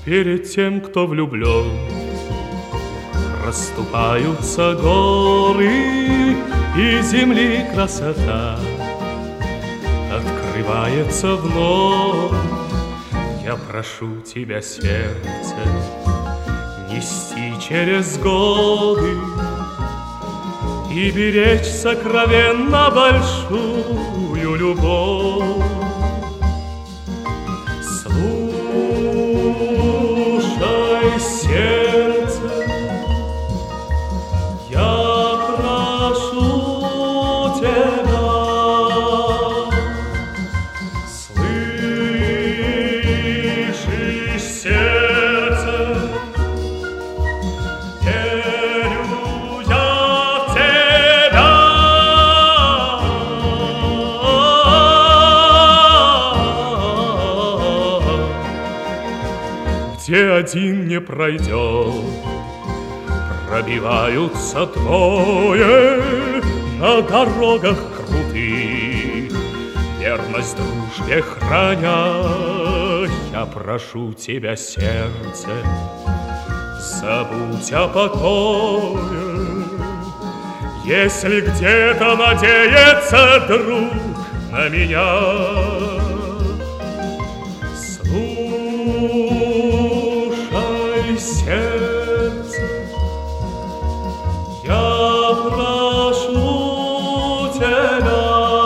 Перед тем, кто влюблен, расступаются горы, и земли красота открывается вновь. Я прошу тебя, сердце, нести через годы и беречь сокровенно большую любовь. Слушай, сердце, я прошу тебя, слышишь, сердце, верю я в тебя. Где один не пройдет, пробиваются двое на дорогах крутых. Верность дружбе храня, я прошу тебя, сердце, забудь о покое. Если где-то надеется друг на меня, слушай, сердце, я прошу тебя,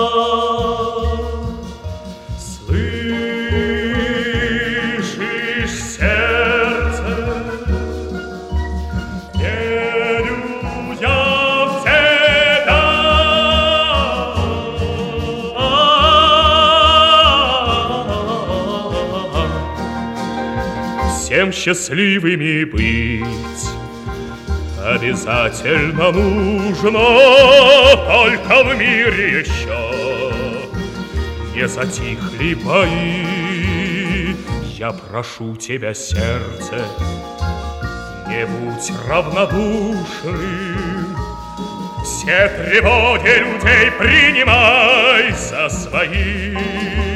слышишь, сердце, верю я в тебя. Всем счастливыми быть обязательно нужно, только в мире еще не затихли бои. Я прошу тебя, сердце, не будь равнодушным, все тревоги людей принимай за свои.